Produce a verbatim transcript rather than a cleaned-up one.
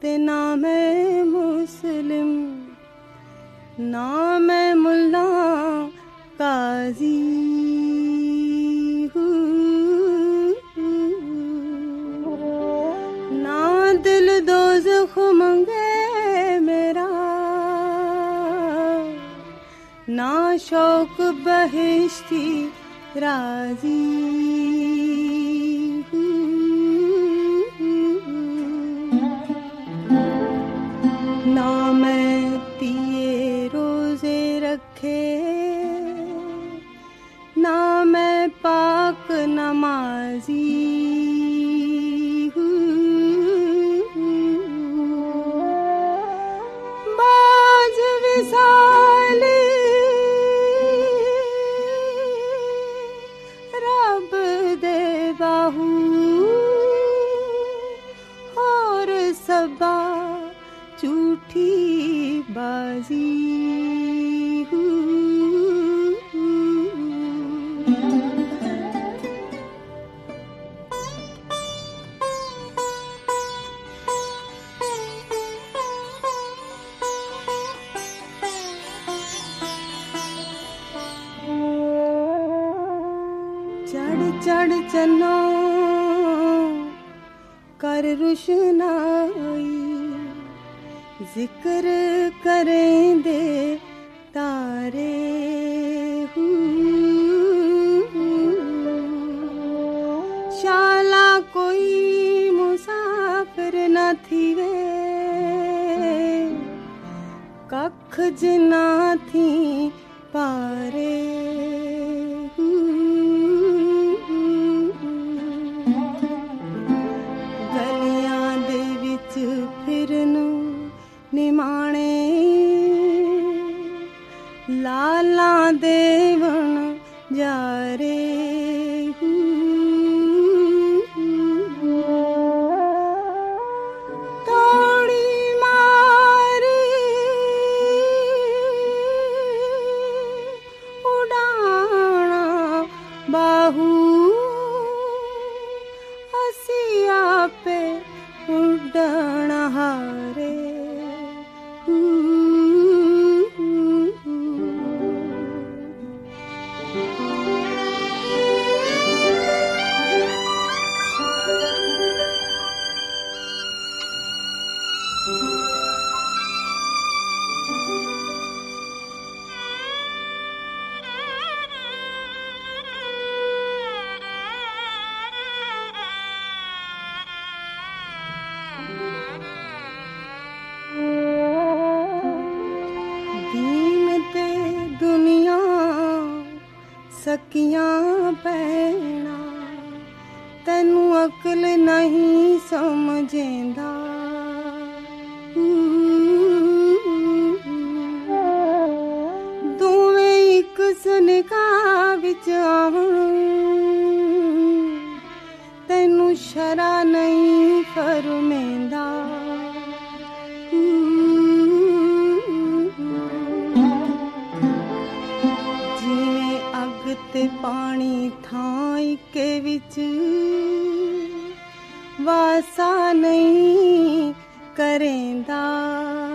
ते ना मैं मुस्लिम, ना मैं मुल्ला काजी हूँ, ना दिल दोज़ख मंगे मेरा, ना शौक बहिश्ती राजी ना मैं तिये रोजे रखे, ना मैं पाक नमाजी हूँ, बाज विसाली रब दे बाहू और सबा झूठी बाजी चढ़ चढ़ चन्नो कर रुशनाई, जिक्र करें दे तारे शाला कोई मुसाफिर न थी वे, कख जना थी पारे गलियां दे विच फिरनू निमाणे लाला देवन जारे तोड़ी मारी उड़ाना बाहू हसिया पे उड़न हारे सकियां पैना तैनू अकल नहीं समझेंदा, दोवें इक सनका विच आवन तैनू शरा नहीं फरमेंदा, ते पानी थाई के विच वासा नहीं करेंदा।